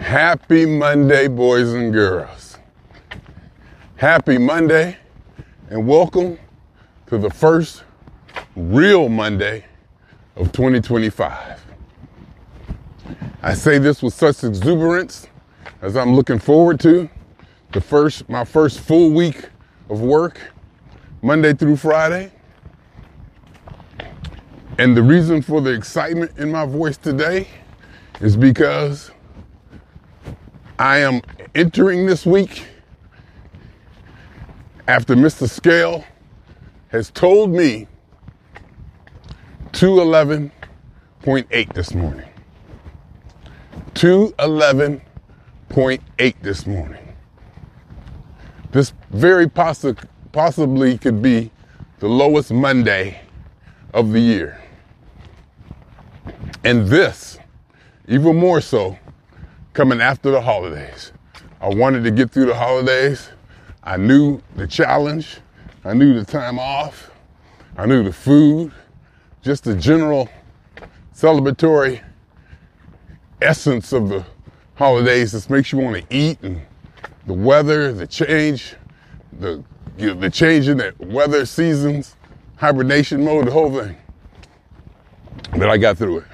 Happy Monday, boys and girls. Happy Monday, and welcome to the first real Monday of 2025. I say this with such exuberance as I'm looking forward to my first full week of work, Monday through Friday. And the reason for the excitement in my voice today is because I am entering this week after Mr. Scale has told me 211.8 this morning. 211.8 this morning. This very possibly could be the lowest Monday of the year. And this, even more so, coming after the holidays. I wanted to get through the holidays. I knew the challenge. I knew the time off. I knew the food. Just the general celebratory essence of the holidays just makes you want to eat, and the weather, the change, the change in the weather seasons, hibernation mode, the whole thing. But I got through it.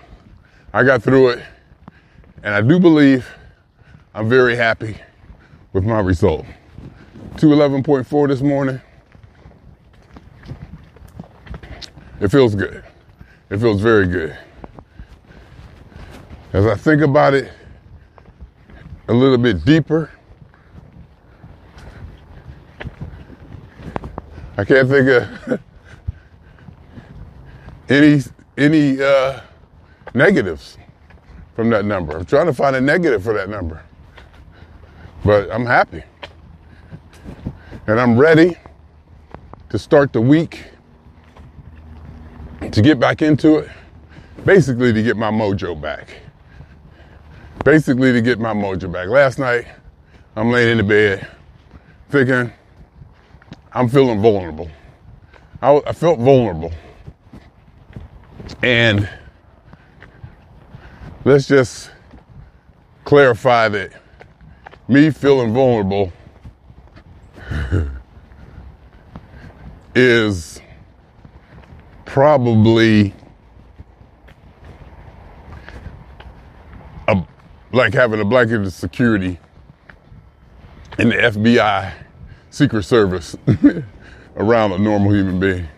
And I do believe I'm very happy with my result. 211.4 this morning. It feels good. It feels very good. As I think about it a little bit deeper, I can't think of any negatives from that number. I'm trying to find a negative for that number. But I'm happy. And I'm ready to start the week, to get back into it, basically to get my mojo back. Last night, I'm laying in the bed thinking, I'm feeling vulnerable. I felt vulnerable. And let's just clarify that me feeling vulnerable is probably like having a blanket of security in the FBI Secret Service around a normal human being.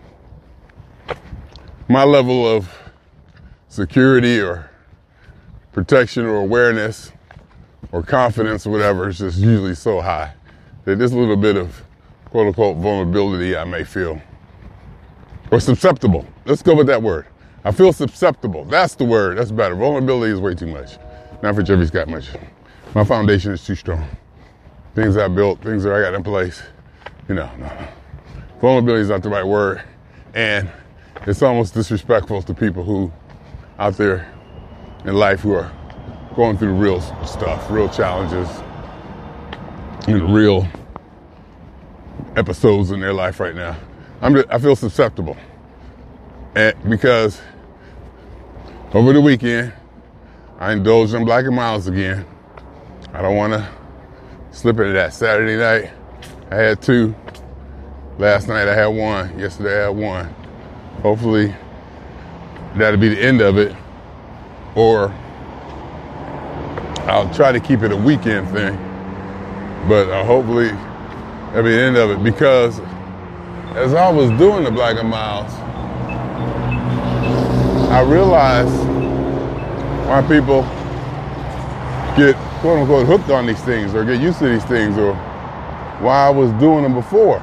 My level of security or protection or awareness or confidence or whatever is just usually so high that there's a little bit of quote unquote vulnerability I may feel. Or susceptible. Let's go with that word. I feel susceptible. That's the word. That's better. Vulnerability is way too much. Not for Jeffy Scott much. My foundation is too strong. Things I built, things that I got in place. No. Vulnerability is not the right word. And it's almost disrespectful to people who out there in life who are going through real stuff, real challenges, real episodes in their life right now. I feel susceptible. Because over the weekend, I indulged in Black and Milds again. I don't want to slip into that. Saturday night, I had 2. Last night, I had 1. Yesterday, I had 1. Hopefully, that'll be the end of it. Or I'll try to keep it a weekend thing. But hopefully, that'll be the end of it. Because as I was doing the Black and Milds, I realized why people get quote unquote hooked on these things or get used to these things, or why I was doing them before.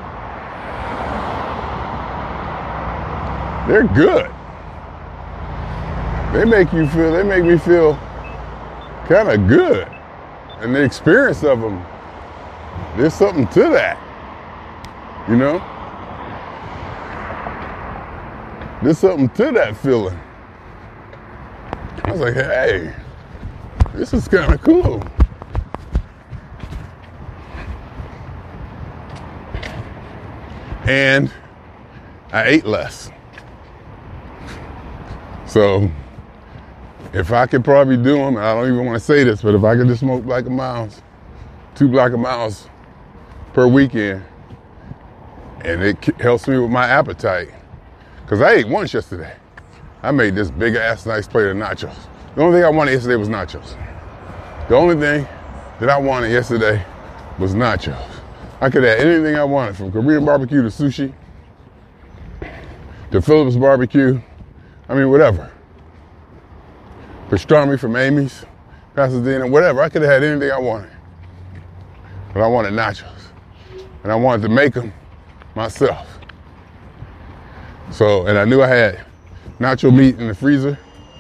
They're good. They make me feel kind of good. And the experience of them, there's something to that, There's something to that feeling. I was like, hey, this is kind of cool. And I ate less. So if I could probably do them, and I don't even want to say this, but if I could just smoke Black & Milds, 2 Black & Milds per weekend, and it helps me with my appetite. Because I ate once yesterday. I made this big ass nice plate of nachos. The only thing I wanted yesterday was nachos. The only thing that I wanted yesterday was nachos. I could have anything I wanted, from Korean barbecue to sushi, to Phillips barbecue, I mean, whatever. Pastrami from Amy's, Pasadena, whatever. I could have had anything I wanted. But I wanted nachos. And I wanted to make them myself. So, and I knew I had nacho meat in the freezer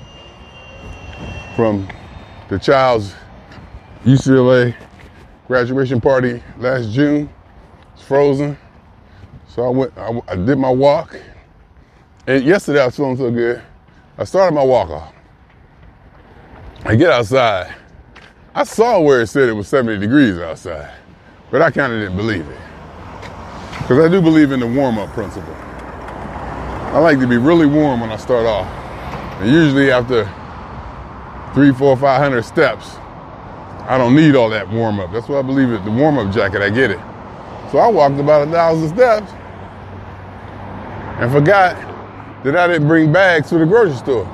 from the child's UCLA graduation party last June. It's frozen. So I did my walk. And yesterday I was feeling so good. I started my walk off. I get outside. I saw where it said it was 70 degrees outside, but I kind of didn't believe it. Because I do believe in the warm-up principle. I like to be really warm when I start off. And usually after 300, 400, 500 steps, I don't need all that warm-up. That's why I believe in the warm-up jacket, I get it. So I walked about 1,000 steps and forgot that I didn't bring bags to the grocery store.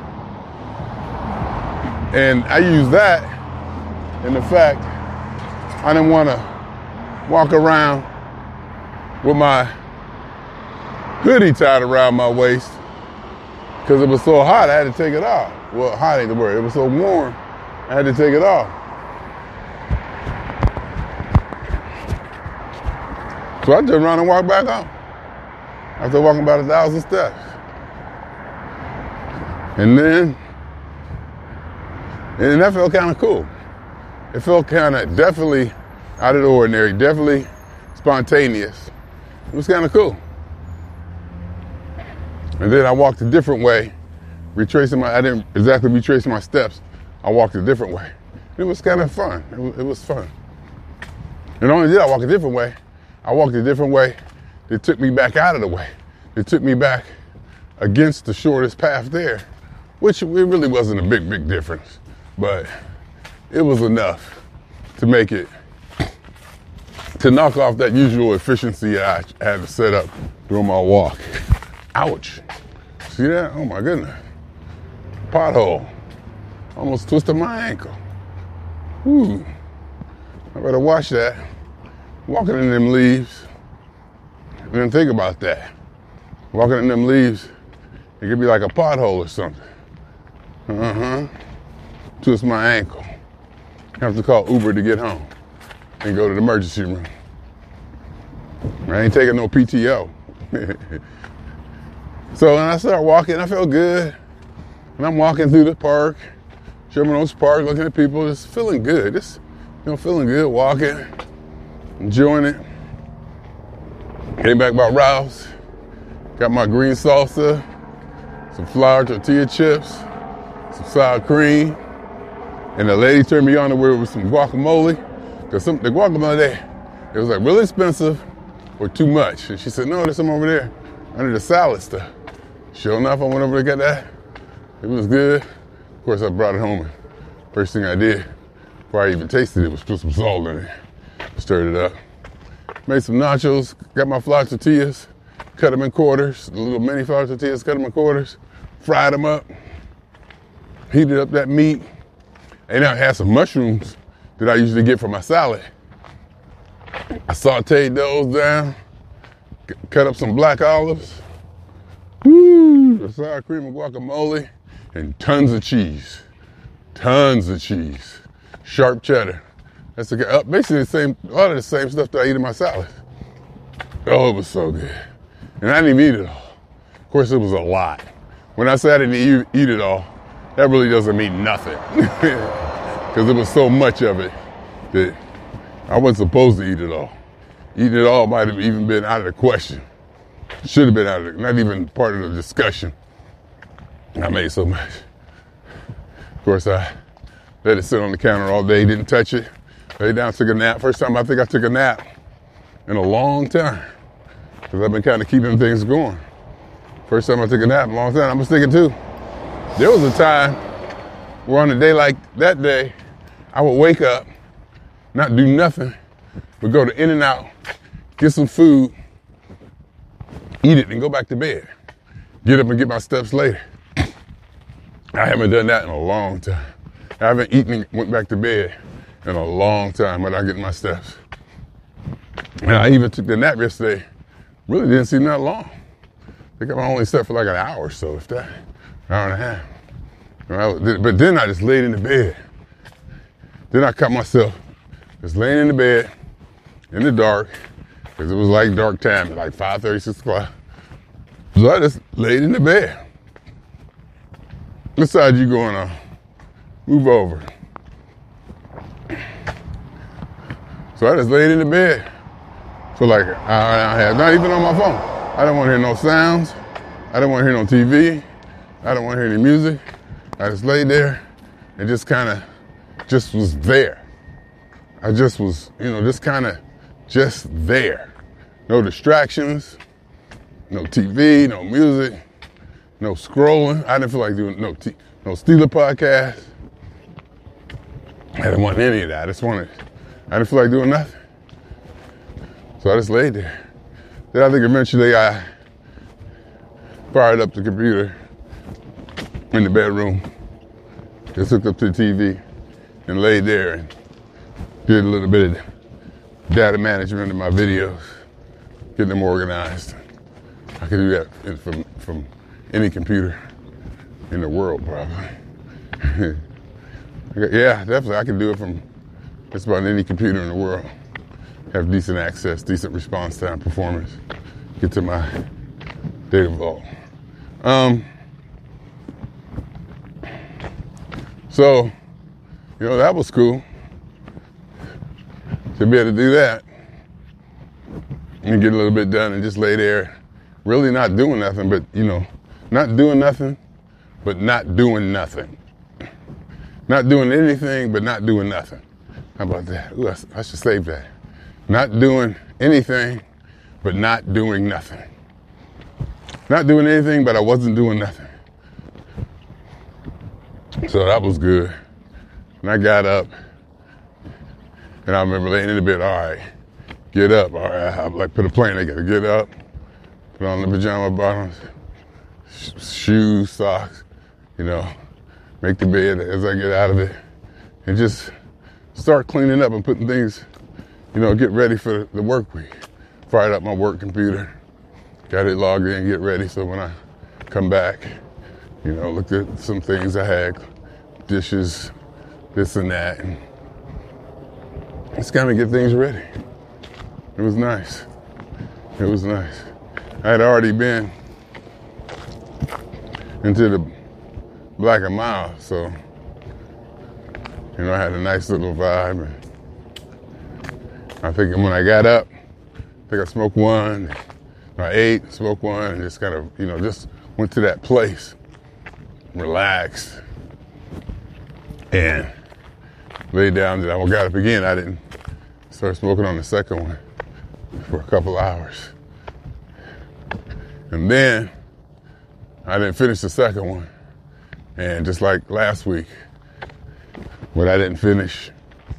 And I used that in the fact I didn't want to walk around with my hoodie tied around my waist because it was so hot I had to take it off. Well, hot ain't the word. It was so warm I had to take it off. So I turned around and walked back home after walking about 1,000 steps. And that felt kind of cool. It felt kind of definitely out of the ordinary, definitely spontaneous. It was kind of cool. And then I walked a different way, I didn't exactly retrace my steps. I walked a different way. It was kind of fun. It was fun. And not only did I walk a different way, I walked a different way that took me back out of the way. It took me back against the shortest path there, which it really wasn't a big difference, but it was enough to make it, to knock off that usual efficiency I had to set up during my walk. Ouch. See that? Oh my goodness. Pothole. Almost twisted my ankle. Ooh. I better watch that. Walking in them leaves. I didn't think about that. Walking in them leaves, it could be like a pothole or something. Twist my ankle. Have to call Uber to get home and go to the emergency room. I ain't taking no PTO. So when I started walking, I felt good. And I'm walking through the park, Sherman Oaks Park, looking at people, just feeling good. Just, feeling good, walking, enjoying it. Came back by Ralph's, got my green salsa, some flour tortilla chips, some sour cream, and the lady turned me on to where it was some guacamole. Because the guacamole there, it was like really expensive or too much. And she said, no, there's some over there under the salad stuff. Sure enough, I went over to get that. It was good. Of course, I brought it home. And first thing I did, before I even tasted it, was put some salt in it. Stirred it up. Made some nachos, got my flour tortillas, cut them in quarters, the little mini flour tortillas, cut them in quarters, fried them up, heated up that meat. And I had some mushrooms that I usually get for my salad. I sauteed those down, cut up some black olives, the sour cream and guacamole, and tons of cheese. Tons of cheese. Sharp cheddar. That's basically a lot of the same stuff that I eat in my salad. Oh, it was so good. And I didn't even eat it all. Of course, it was a lot. When I say I didn't eat it all, that really doesn't mean nothing. Because there was so much of it that I wasn't supposed to eat it all. Eating it all might have even been out of the question. Should have been not even part of the discussion. I made so much. Of course, I let it sit on the counter all day, didn't touch it. Lay down, took a nap. First time I think I took a nap in a long time. Because I've been kind of keeping things going. First time I took a nap in a long time. I was thinking too, there was a time Well, on a day like that day, I would wake up, not do nothing, but go to In-N-Out, get some food, eat it, and go back to bed. Get up and get my steps later. I haven't done that in a long time. I haven't eaten and went back to bed in a long time without getting my steps. And I even took the nap yesterday. Really didn't seem that long. I think I only slept for like an hour or so, if that, hour and a half. But then I just laid in the bed. Then I caught myself just laying in the bed in the dark, because it was like dark time, like 5:30, 6 o'clock. So I just laid in the bed. What side you going on? Move over. So I just laid in the bed for like an hour and a half, not even on my phone. I don't want to hear no sounds. I don't want to hear no TV. I don't want to hear any music. I just laid there and just kind of just was there. I just was, just kind of just there. No distractions, no TV, no music, no scrolling. I didn't feel like doing no Steeler podcast. I didn't want any of that. I didn't feel like doing nothing. So I just laid there. Then I think eventually I fired up the computer in the bedroom, just hooked up to the TV and laid there and did a little bit of data management of my videos, getting them organized. I could do that from any computer in the world, probably. Yeah, definitely. I can do it from just about any computer in the world. Have decent access, decent response time, performance. Get to my data vault. So, that was cool to be able to do that and get a little bit done and just lay there, really not doing nothing, but, not doing nothing, but not doing nothing. Not doing anything, but not doing nothing. How about that? Ooh, I should save that. Not doing anything, but not doing nothing. Not doing anything, but I wasn't doing nothing. So that was good. And I got up, and I remember laying in the bed, all right, get up. All right, I like put a plan together. Get up, put on the pajama bottoms, shoes, socks, make the bed as I get out of it, and just start cleaning up and putting things, get ready for the work week. Fired up my work computer, got it logged in, get ready so when I come back, looked at some things I had, dishes, this and that, and just kind of get things ready. It was nice. It was nice. I had already been into the Black & Mild, so, I had a nice little vibe. And I think when I got up, I smoked one, I ate, smoked one, and just kind of, just went to that place, relaxed, and laid down. And I got up again. I didn't start smoking on the second one for a couple hours. And then I didn't finish the second one. And just like last week, what I didn't finish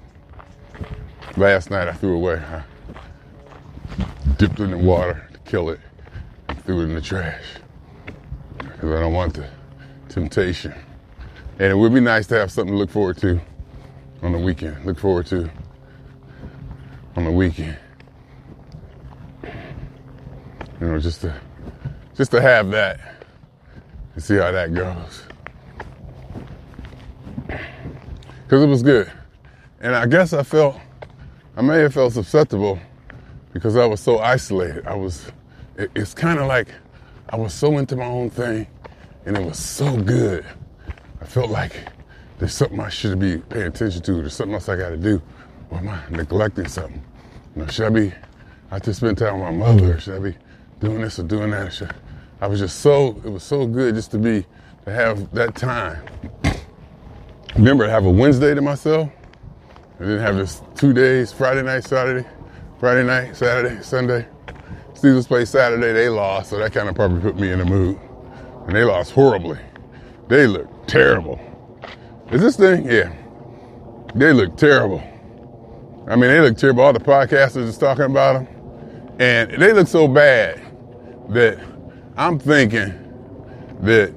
last night, I threw away. I dipped it in the water to kill it, threw it in the trash. Because I don't want the temptation. And it would be nice to have something to look forward to on the weekend. Just to have that and see how that goes. Because it was good. And I guess I may have felt susceptible because I was so isolated. It's kind of like I was so into my own thing and it was so good. I felt like there's something I should be paying attention to. There's something else I got to do. Or am I neglecting something? Should I be out to spend time with my mother? Or should I be doing this or doing that? It was so good just to have that time. Remember, I have a Wednesday to myself. I didn't have this 2 days, Friday night, Saturday, Sunday. Steelers played Saturday, they lost, so that kind of probably put me in the mood. And they lost horribly. They looked terrible. Is this thing? Yeah. They look terrible. I mean, they look terrible. All the podcasters is talking about them. And they look so bad that I'm thinking that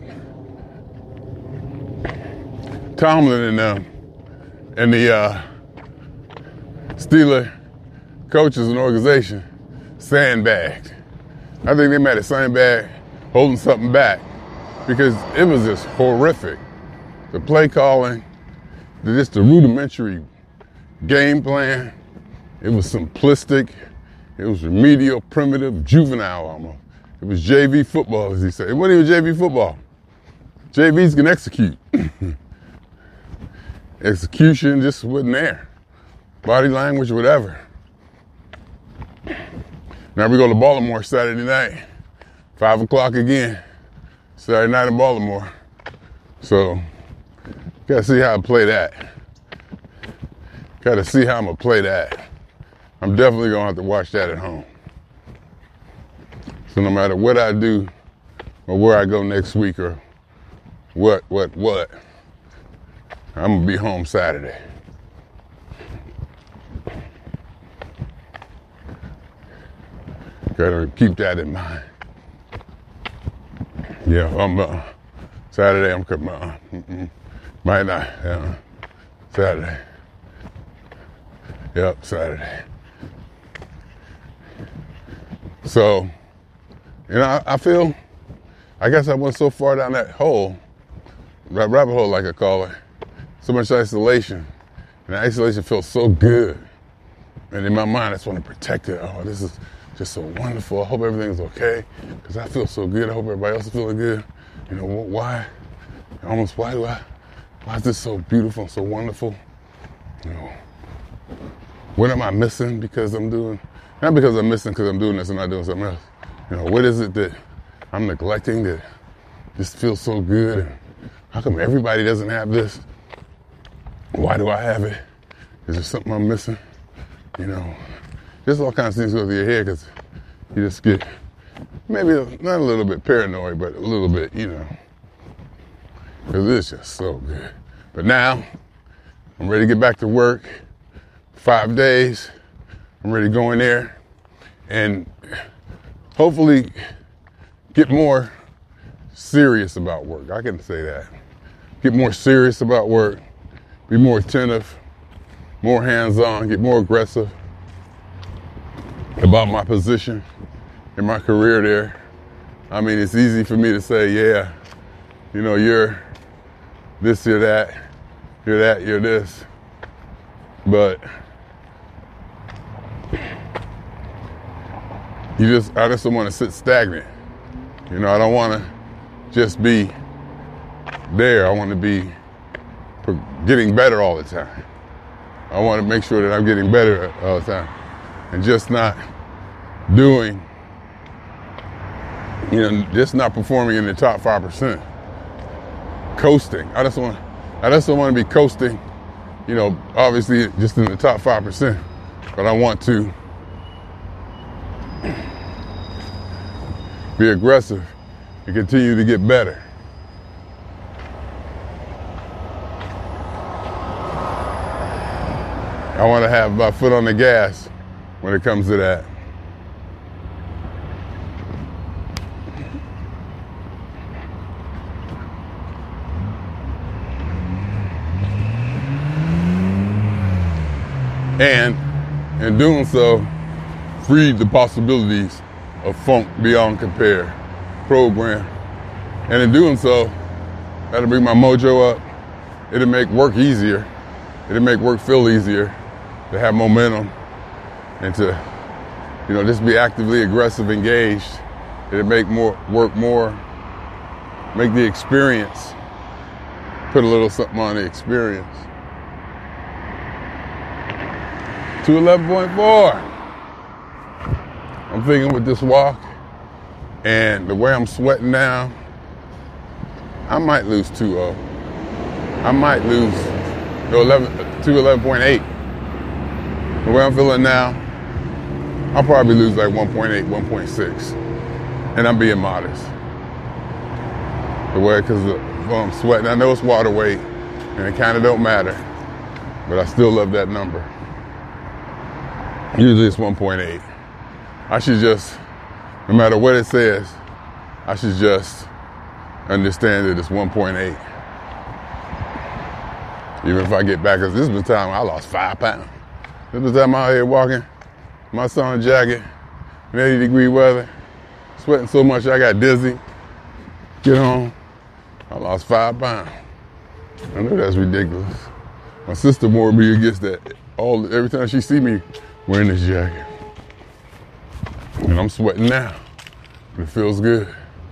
Tomlin and them and the Steeler coaches and organization sandbagged. I think they made a sandbag holding something back because it was just horrific. The play calling, just the rudimentary game plan, it was simplistic. It was remedial, primitive, juvenile almost. It was JV football, as he said. It wasn't even JV football. JVs can execute. Execution just wasn't there. Body language, whatever. Now we go to Baltimore Saturday night. 5 o'clock again. Saturday night in Baltimore. So, gotta see how I play that. Gotta see how I'm gonna play that. I'm definitely gonna have to watch that at home. So no matter what I do or where I go next week or what, I'm gonna be home Saturday. Gotta keep that in mind. Yeah, Saturday I'm coming. Might not. Saturday. Yep, Saturday. So, I feel, I guess I went so far down that hole, that rabbit hole like I call it, so much isolation. And the isolation feels so good. And in my mind, I just want to protect it. Oh, this is just so wonderful. I hope everything's okay because I feel so good. I hope everybody else is feeling good. You know, why is this so beautiful and so wonderful? You know, what am I missing because I'm doing, not because I'm missing because I'm doing this and not doing something else. You know, what is it that I'm neglecting that just feels so good? And how come everybody doesn't have this? Why do I have it? Is there something I'm missing? You know, just all kinds of things go through your head because you just get maybe not a little bit paranoid, but a little bit, you know, because it's just so good. But now I'm ready to get back to work. 5 days. I'm ready to go in there and hopefully get more serious about work. I can say that. Get more serious about work. Be more attentive, more hands-on, get more aggressive about my position in my career there. I mean, it's easy for me to say, yeah, you know, you're this, you're that, you're this. But I just don't want to sit stagnant. You know, I don't want to just be there. I want to be getting better all the time. I want to make sure that I'm getting better all the time and just not doing, you know, just not performing in the top 5%. Coasting. I just don't want to be coasting, you know, obviously just in the top 5%, but I want to be aggressive and continue to get better. I want to have my foot on the gas when it comes to that. And in doing so, freed the possibilities of Funk Beyond Compare program. And in doing so, that'll bring my mojo up. It'll make work easier. It'll make work feel easier to have momentum and to, you know, just be actively aggressive, engaged. It'll make work more, make the experience, put a little something on the experience. 211.4. I'm thinking with this walk and the way I'm sweating now, I might lose 2.0. I might lose 211.8. The way I'm feeling now, I'll probably lose like 1.8, 1.6. And I'm being modest. The way, because I'm sweating. I know it's water weight. and it kind of don't matter, but I still love that number. Usually it's 1.8. I should just, no matter what it says, I should just understand that it's 1.8. Even if I get back, because this was the time I lost 5 pounds. This was the time I'm out here walking, my sun jacket, in 80-degree weather, sweating so much I got dizzy. Get home, I lost 5 pounds. I know that's ridiculous. My sister warned me against that every time she see me wearing this jacket. And I'm sweating now, but it feels good.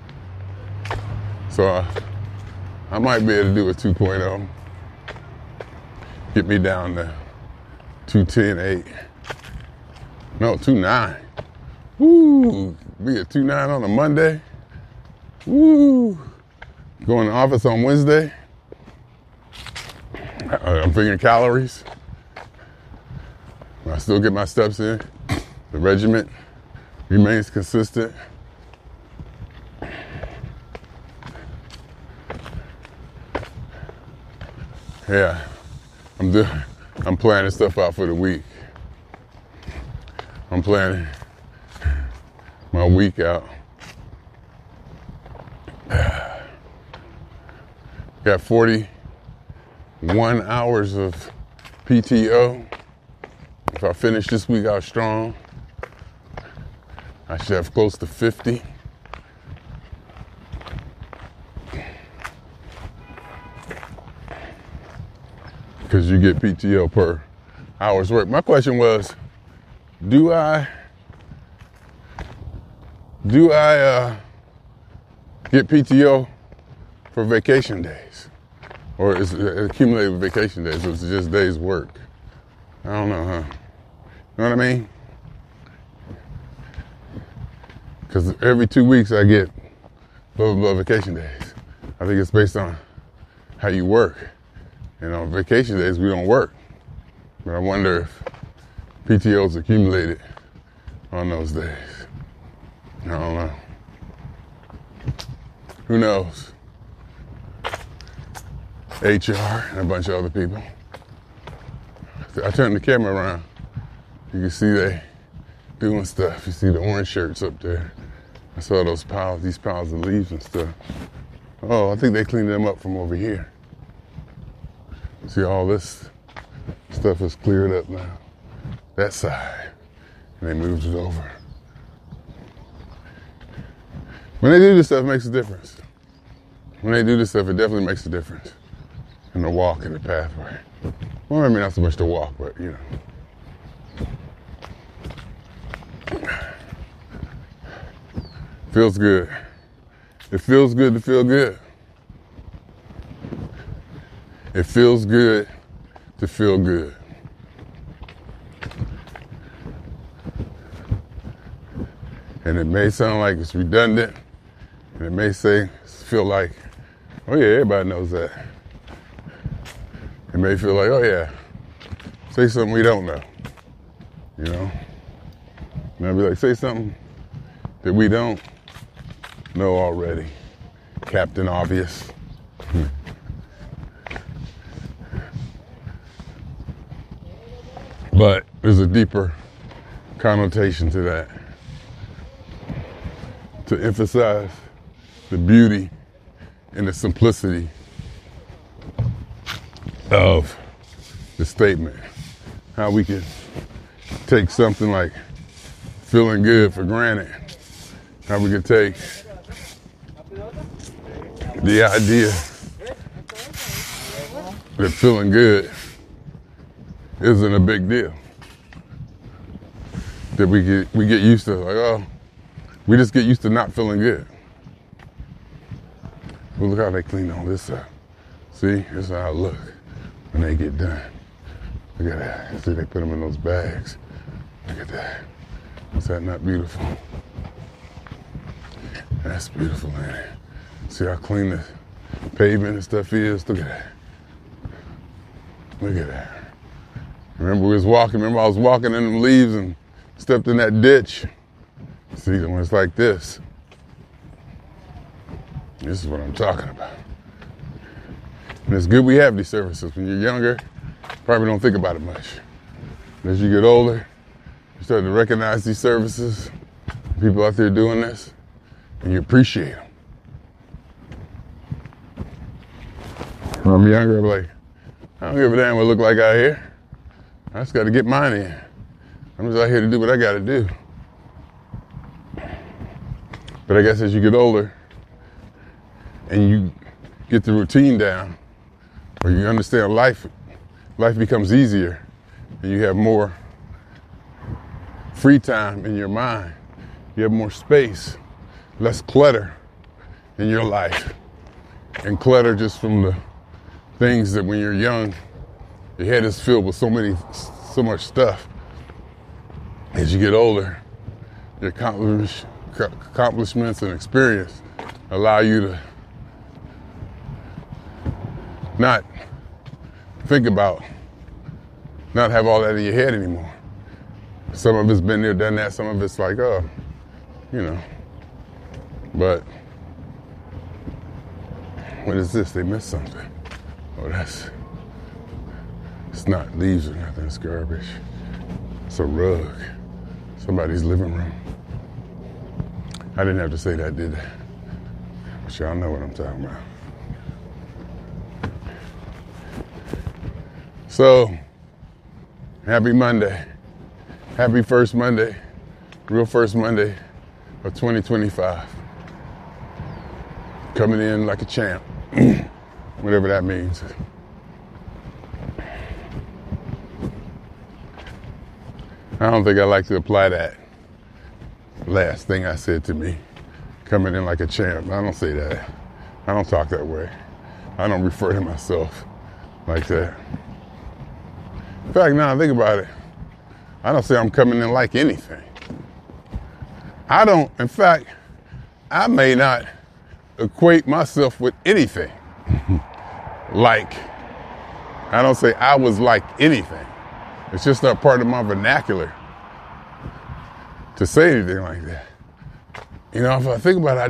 So I might be able to do a 2.0. Get me down to 210.8. No, 2.9. Woo! Be at 2.9 on a Monday. Woo! Going to the office on Wednesday. I'm figuring calories. I still get my steps in. The regiment remains consistent. Yeah, I'm planning stuff out for the week. I'm planning my week out. Got 41 hours of PTO. If I finish this week out strong, I should have close to 50. Because you get PTO per hour's work. My question was, do I get PTO for vacation days? Or is it accumulated vacation days? Or is it just days work? I don't know, huh? You know what I mean? Because every 2 weeks I get blah, blah, blah vacation days. I think it's based on how you work. And on vacation days, we don't work. But I wonder if PTO's accumulated on those days. I don't know. Who knows? HR and a bunch of other people. I turned the camera around. You can see they doing stuff. You see the orange shirts up there. I saw these piles of leaves and stuff. Oh, I think they cleaned them up from over here. See, all this stuff is cleared up now. That side. And they moved it over. When they do this stuff, it makes a difference. When they do this stuff, it definitely makes a difference in the walk and the pathway. Well, maybe not so much the walk, but, you know. Feels good. It feels good to feel good. It feels good to feel good. And it may sound like it's redundant, and it may feel like, oh yeah, everybody knows that. It may feel like, oh yeah, say something we don't know, you know? And I'll be like, say something that we don't know already. Captain Obvious. But there's a deeper connotation to that. To emphasize the beauty and the simplicity of the statement. How we can take something like feeling good for granted. How we can take the idea that feeling good isn't a big deal. That we get used to, like, oh, we just get used to not feeling good. Well, look how they clean all this up. See, this is how it look when they get done. Look at that. See, they put them in those bags. Look at that. Is that not beautiful? That's beautiful, man. See how clean the pavement and stuff is? Look at that. Look at that. Remember I was walking in them leaves and stepped in that ditch. See, when it's like this is what I'm talking about. And it's good we have these services. When you're younger, you probably don't think about it much. And as you get older, you start to recognize these services, people out there doing this, and you appreciate them. When I'm younger, I'm like, I don't give a damn what I look like out here. I just got to get mine in. I'm just out here to do what I got to do. But I guess as you get older and you get the routine down, or you understand life becomes easier, and you have more free time in your mind. You have more space, less clutter in your life. And clutter just from the things that when you're young, your head is filled with so much stuff. As you get older, your accomplishments and experience allow you to not think about, not have all that in your head anymore. Some of it's been there, done that. Some of it's like, oh, you know. But what is this? They missed something. Oh, it's not leaves or nothing, it's garbage. It's a rug. Somebody's living room. I didn't have to say that, did I? But y'all know what I'm talking about. So, happy Monday. Happy first Monday. Real first Monday of 2025. Coming in like a champ. Whatever that means. I don't think I like to apply that last thing I said to me. Coming in like a champ. I don't say that. I don't talk that way. I don't refer to myself like that. In fact, now I think about it, I don't say I'm coming in like anything. In fact, I may not equate myself with anything. Like, I don't say I was like anything. It's just not part of my vernacular to say anything like that. You know, if I think about it,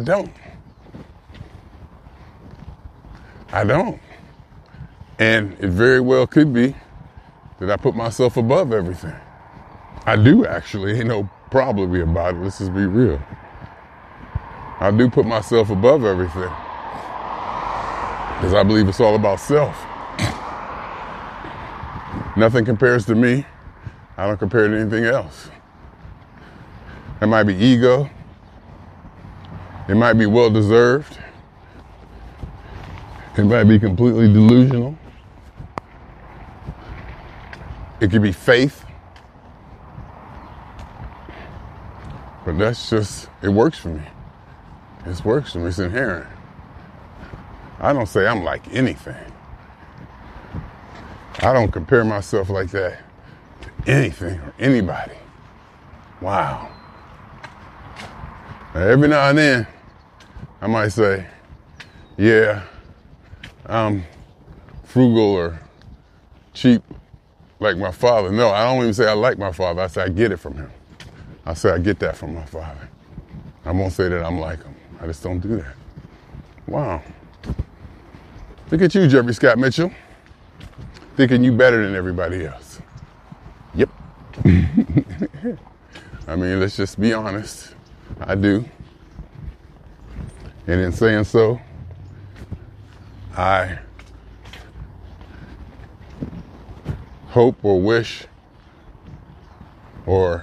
I don't. And it very well could be that I put myself above everything. I do, actually. Ain't no problem about it. Let's just be real. I do put myself above everything. Because I believe it's all about self. Nothing compares to me. I don't compare to anything else. It might be ego. It might be well-deserved. It might be completely delusional. It could be faith. But it works for me. It works for me. It's inherent. I don't say I'm like anything. I don't compare myself like that to anything or anybody. Wow. Now, every now and then, I might say, yeah, I'm frugal or cheap like my father. No, I don't even say I like my father. I say I get it from him. I say I get that from my father. I won't say that I'm like him. I just don't do that. Wow. Look at you, Jeffrey Scott Mitchell. Thinking you better than everybody else. Yep. I mean, let's just be honest. I do. And in saying so, I hope or wish or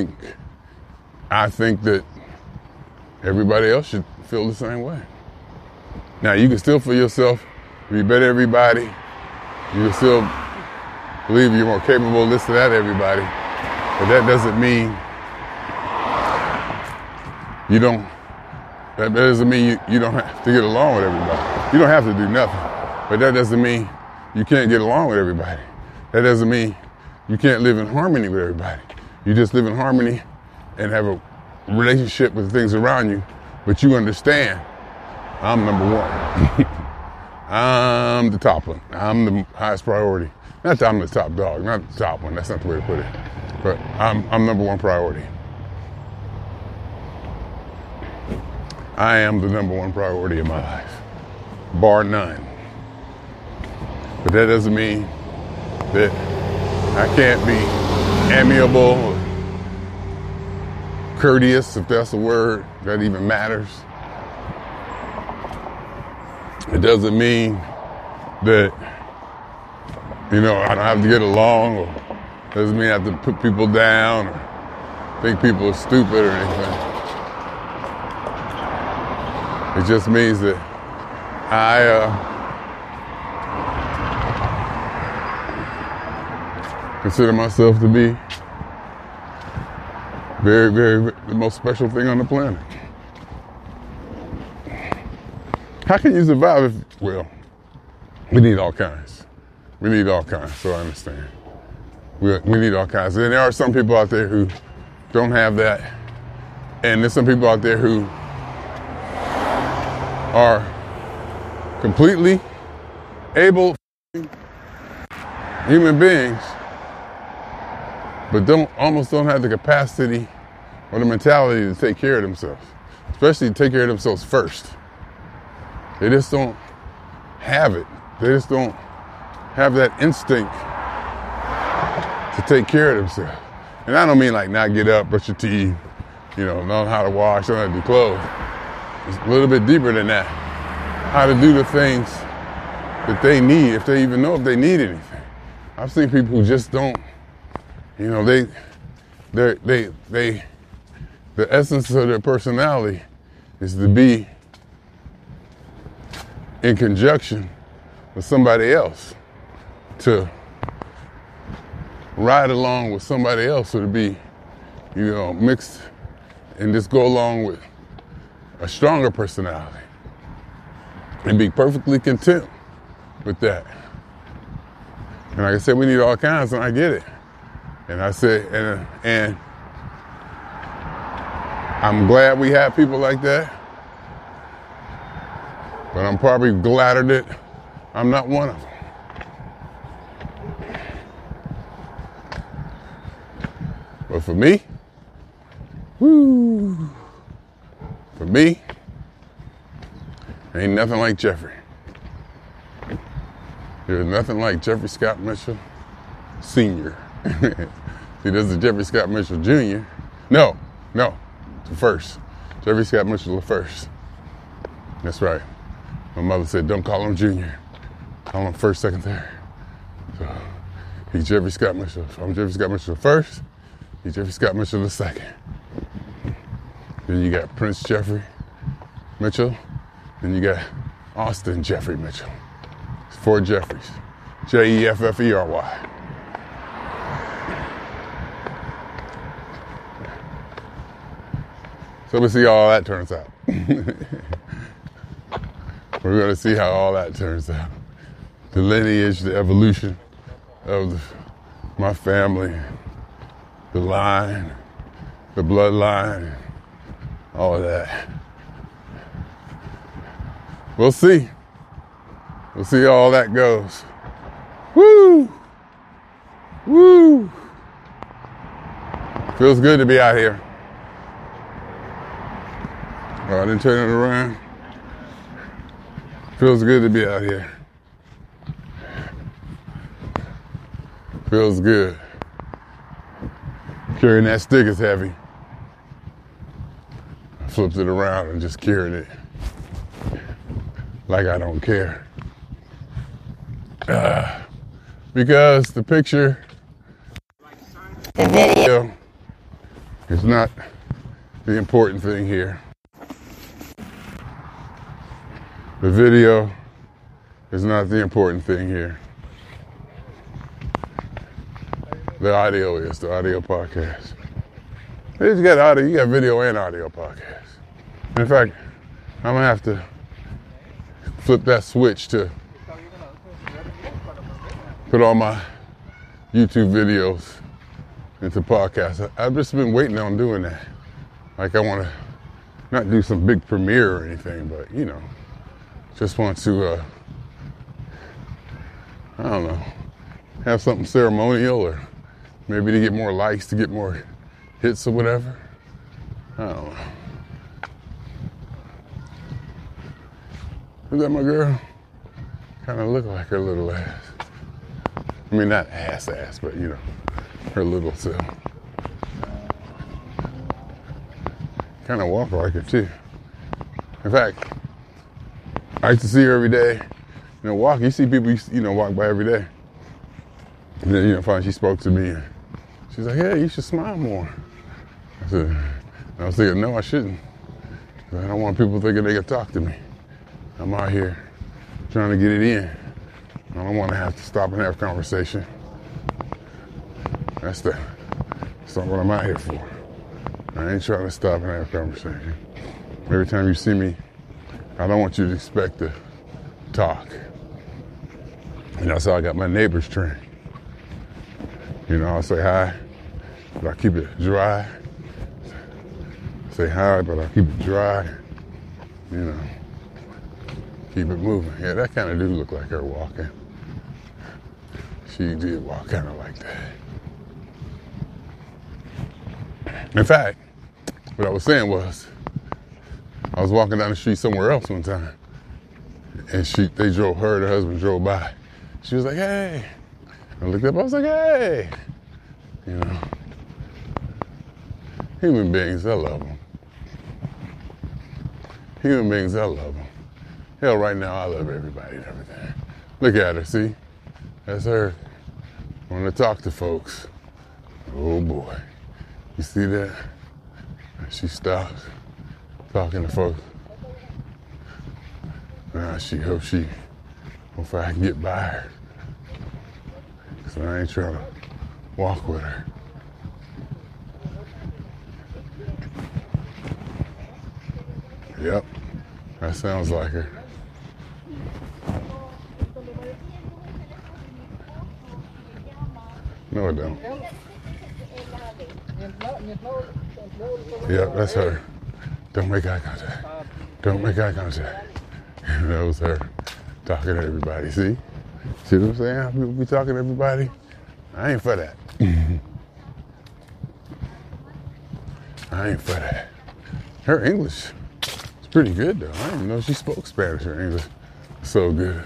I think that everybody else should feel the same way. Now, you can still feel yourself to be better than everybody. You can still believe you're more capable of this and that than everybody. But that doesn't mean you don't have to get along with everybody. You don't have to do nothing. But that doesn't mean you can't get along with everybody. That doesn't mean you can't live in harmony with everybody. You just live in harmony and have a relationship with the things around you, but you understand I'm number one. I'm the top one. I'm the highest priority. Not that I'm the top dog, not the top one. That's not the way to put it. But I'm number one priority. I am the number one priority in my life, bar none. But that doesn't mean that I can't be amiable or courteous, if that's a word that even matters. It doesn't mean that, I don't have to get along, or doesn't mean I have to put people down or think people are stupid or anything. It just means that I consider myself to be very, very, the most special thing on the planet. How can you survive if, we need all kinds. We need all kinds, so I understand. We need all kinds. And there are some people out there who don't have that. And there's some people out there who are completely able human beings, but almost don't have the capacity or the mentality to take care of themselves, especially to take care of themselves first. They just don't have it. They just don't have that instinct to take care of themselves. And I don't mean like not get up, brush your teeth, know how to wash, know how to do clothes. It's a little bit deeper than that. How to do the things that they need, if they even know if they need anything. I've seen people who just don't, the essence of their personality is to be in conjunction with somebody else, to ride along with somebody else, or to be, mixed and just go along with a stronger personality and be perfectly content with that. And like I said, we need all kinds, and I get it. And I said, and I'm glad we have people like that, but I'm probably gladder that I'm not one of them. But for me, ain't nothing like Jeffrey. There's nothing like Jeffrey Scott Mitchell Sr. See, this is Jeffrey Scott Mitchell Jr. No, the first. Jeffrey Scott Mitchell the first. That's right. My mother said, don't call him Junior. Call him first, second, third. So he's Jeffrey Scott Mitchell. I'm Jeffrey Scott Mitchell the first. He's Jeffrey Scott Mitchell the second. Then you got Prince Jeffrey Mitchell. Then you got Austin Jeffrey Mitchell. It's 4 Jeffreys. Jeffery. So we'll see how all that turns out. We're going to see how all that turns out. The lineage, the evolution of my family, the line, the bloodline, all of that. We'll see. We'll see how all that goes. Woo! Feels good to be out here. Oh, I didn't turn it around. Feels good to be out here. Feels good. Carrying that stick is heavy. I flipped it around and just carried it like I don't care. Because the picture, the video, is not the important thing here. The video is not the important thing here. The audio is, the audio podcast. You got audio, you got video and audio podcast. In fact, I'm gonna have to flip that switch to put all my YouTube videos into podcasts. I've just been waiting on doing that. Like I want to not do some big premiere or anything, but just want to, I don't know, have something ceremonial, or maybe to get more likes, to get more hits or whatever. I don't know. Is that my girl? Kind of look like her little ass. I mean, not ass, but you know, her little self. Kind of walk like her too. In fact, I used to see her every day. You know, walk. You see people, you know, walk by every day. And then, you know, finally she spoke to me. And she's like, "Hey, you should smile more." I said, I was thinking, no, I shouldn't. I don't want people thinking they can talk to me. I'm out here trying to get it in. I don't want to have to stop and have a conversation. That's not what I'm out here for. I ain't trying to stop and have a conversation. Every time you see me, I don't want you to expect to talk. And that's how I got my neighbors trained. You know, I'll say hi, but I keep it dry. Say hi, but I keep it dry. You know, keep it moving. Yeah, that kind of do look like her walking. She did walk kind of like that. In fact, what I was saying was, I was walking down the street somewhere else one time, and her husband drove by. She was like, "Hey." I looked up, I was like, "Hey." You know, human beings, I love them. Human beings, I love them. Hell, right now, I love everybody and everything. Look at her, see? That's her. Want to talk to folks. Oh, boy. You see that? She stops talking to folks. Now she hopes I can get by her. So I ain't trying to walk with her. Yep, that sounds like her. No, it don't. Yep, that's her. Don't make eye contact. Don't make eye contact. That was her talking to everybody. See what I'm saying? How people be talking to everybody? I ain't for that. I ain't for that. Her English is pretty good, though. I didn't even know she spoke Spanish or English so good.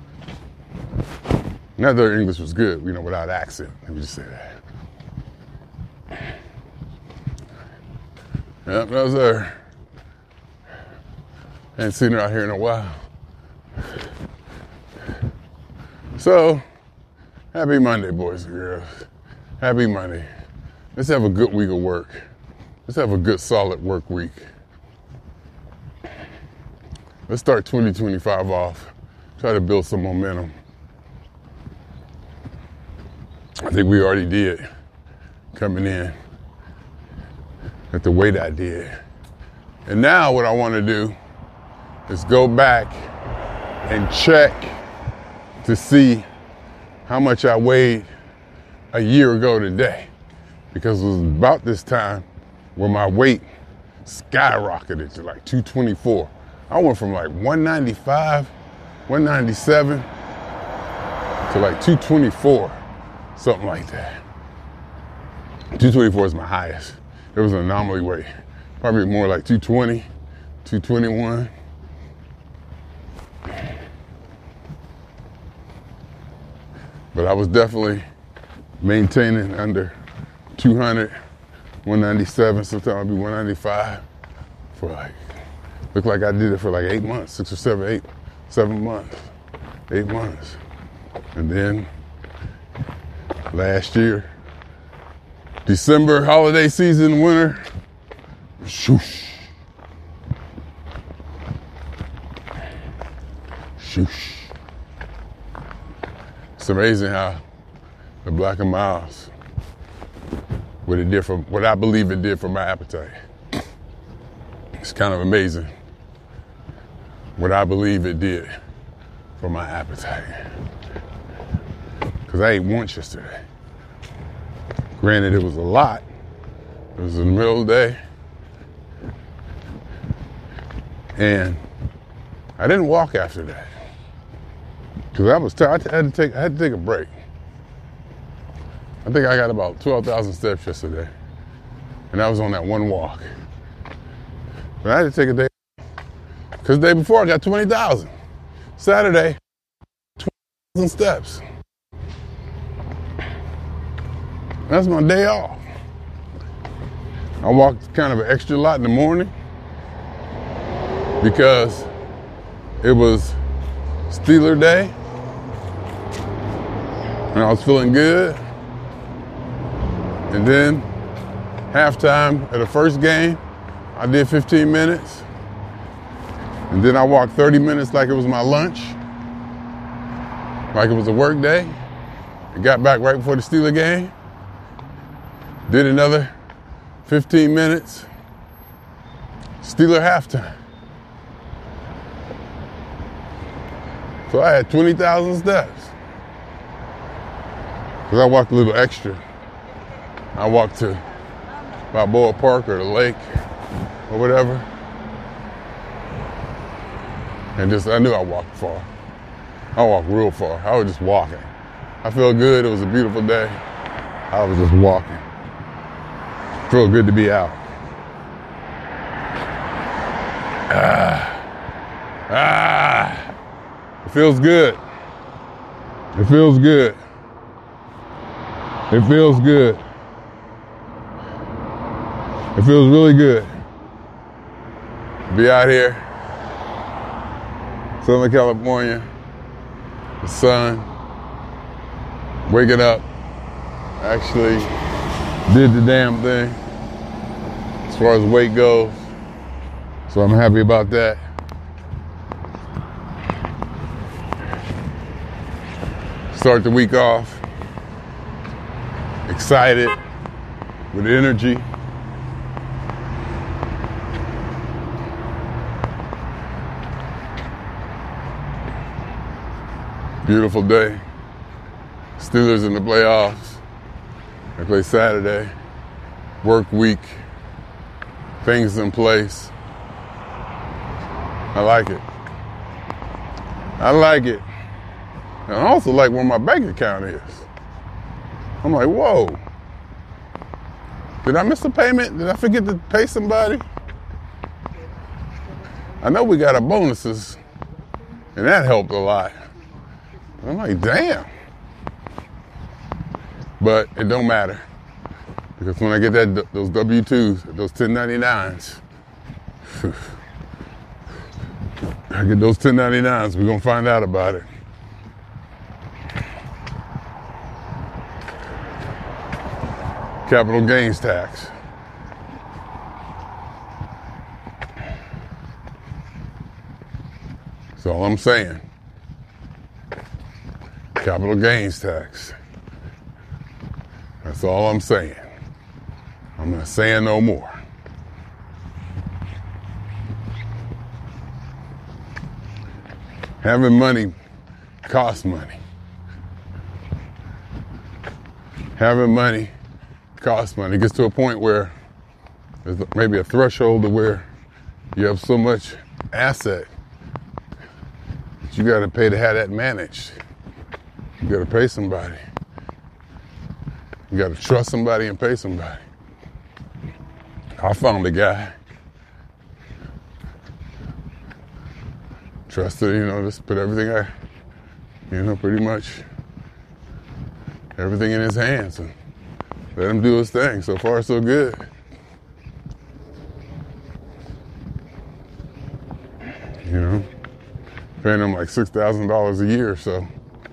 Not that her English was good, you know, without accent. Let me just say that. Yep, that was her. Ain't seen her out here in a while. So, happy Monday, boys and girls. Happy Monday. Let's have a good week of work. Let's have a good, solid work week. Let's start 2025 off. Try to build some momentum. I think we already did coming in at the weight I did. And now what I want to do is go back and check to see how much I weighed a year ago today. Because it was about this time where my weight skyrocketed to like 224. I went from like 195, 197 to like 224, something like that. 224 is my highest. It was an anomaly weight. Probably more like 220, 221. But I was definitely maintaining under 200, 197, sometimes I'd be 195 for like, looked like I did it for like 8 months, 6 or 7 months, 8 months. And then last year, December, holiday season, winter, shoosh. Shoosh. It's amazing how the Black and Milds, what I believe it did for my appetite. It's kind of amazing what I believe it did for my appetite. Because I ate once yesterday. Granted, it was a lot. It was in the middle of the day. And I didn't walk after that. Because I was tired. I had to take a break. I think I got about 12,000 steps yesterday. And I was on that one walk. But I had to take a day. Because the day before I got 20,000. Saturday, 20,000 steps. That's my day off. I walked kind of an extra lot in the morning because it was Steeler Day and I was feeling good. And then halftime at the first game, I did 15 minutes. And then I walked 30 minutes like it was my lunch, like it was a work day. I got back right before the Steeler game, did another 15 minutes, Steeler halftime. So I had 20,000 steps. Because I walked a little extra. I walked to Balboa Park or the lake or whatever. And I knew I walked far. I walked real far. I was just walking. I felt good. It was a beautiful day. I was just walking. Felt good to be out. It feels good. It feels good. It feels good. It feels really good to be out here, Southern California, the sun, waking up, actually did the damn thing as far as weight goes, so I'm happy about that. Start the week off excited, with energy. Beautiful day. Steelers in the playoffs. They play Saturday. Work week. Things in place. I like it. I like it. And I also like where my bank account is. I'm like, whoa. Did I miss a payment? Did I forget to pay somebody? I know we got our bonuses, and that helped a lot. I'm like, damn. But it don't matter. Because when I get those W-2s, those 1099s, I get those 1099s, we're going to find out about it. Capital gains tax. That's all I'm saying. Capital gains tax. That's all I'm saying. I'm not saying no more. Having money costs money. Having money costs money. It gets to a point where there's maybe a threshold to where you have so much asset that you got to pay to have that managed. You got to pay somebody. You got to trust somebody and pay somebody. I found a guy. Trusted, just put everything pretty much everything in his hands and let him do his thing. So far, so good. Paying him like $6,000 a year, so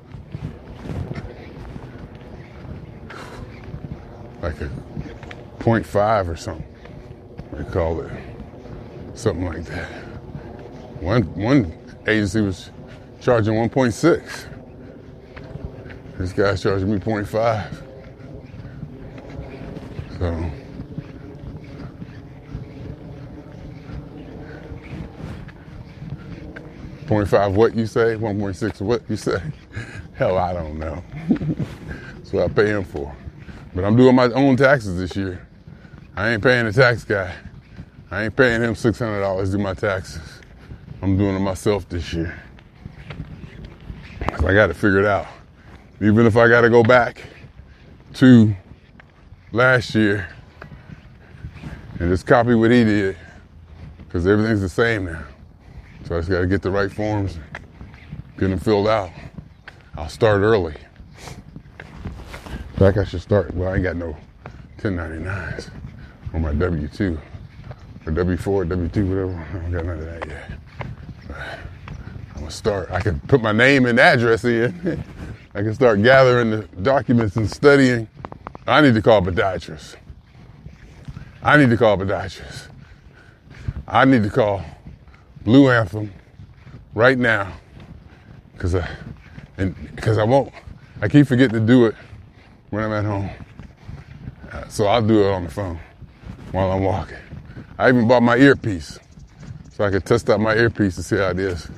like a 0.5 or something. They call it something like that. One agency was charging 1.6. This guy's charging me 0.5. So, .5 what you say? 1.6 what you say? Hell, I don't know. That's what I pay him for. But I'm doing my own taxes this year. I ain't paying the tax guy. I ain't paying him $600 to do my taxes. I'm doing it myself this year. So I got to figure it out. Even if I got to go back to last year and just copy what he did, because everything's the same now. So I just got to get the right forms and get them filled out. I'll start early. In fact, I should start. Well, I ain't got no 1099s on my W-2 or W-4, W-2, whatever. I don't got none of that yet. But I'm gonna start. I can put my name and address in. I can start gathering the documents and studying. I need to call podiatrists. I need to call podiatrists. I need to call Blue Anthem right now because I won't. I keep forgetting to do it when I'm at home. So I'll do it on the phone while I'm walking. I even bought my earpiece so I could test out my earpiece to see how it is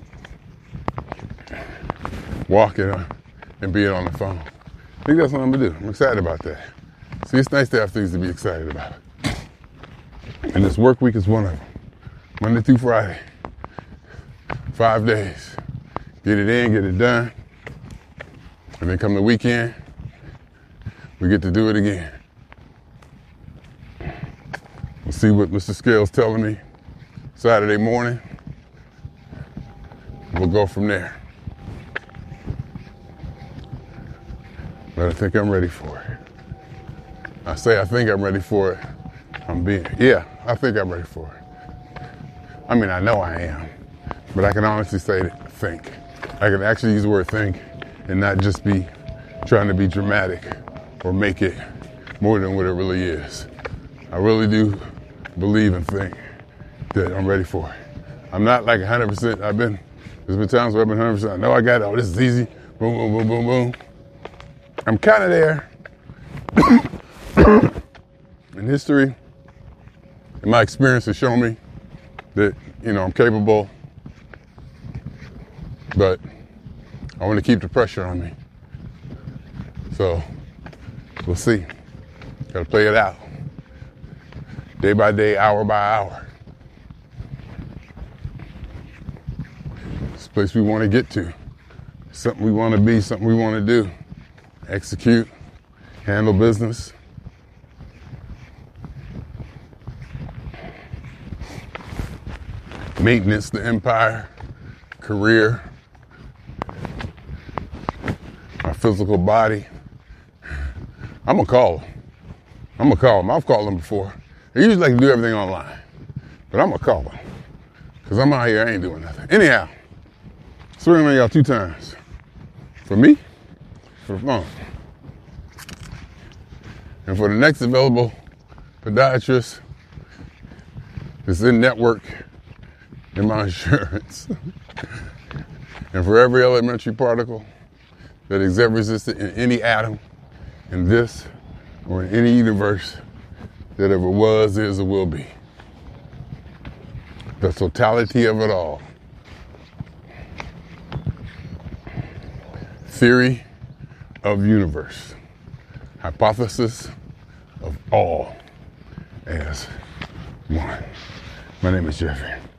walking and being on the phone. I think that's what I'm gonna do. I'm excited about that. See, it's nice to have things to be excited about. And this work week is one of them. Monday through Friday. 5 days. Get it in, get it done. And then come the weekend, we get to do it again. We'll see what Mr. Scales telling me Saturday morning. We'll go from there. But I think I'm ready for it. I say I think I'm ready for it. I think I'm ready for it. I mean, I know I am, but I can honestly say think. I can actually use the word think and not just be trying to be dramatic or make it more than what it really is. I really do believe and think that I'm ready for it. I'm not like 100%. There's been times where I've been 100%. I know I got it. Oh, this is easy. Boom, boom, boom, boom, boom. I'm kind of there. In history, and my experience has shown me that, I'm capable, but I want to keep the pressure on me. So, we'll see. Got to play it out. Day by day, hour by hour. It's a place we want to get to. Something we want to be, something we want to do. Execute, handle business. Maintenance the empire, career, my physical body. I'm gonna call them. I've called them before. I usually like to do everything online, but I'm gonna call them because I'm out here. I ain't doing nothing. Anyhow, swing on y'all 2 times. For me, for the phone, and for the next available podiatrist that's in network. In my insurance. And for every elementary particle that is ever existed in any atom in this or in any universe that ever was, is, or will be. The totality of it all. Theory of universe. Hypothesis of all as one. My name is Jeffrey.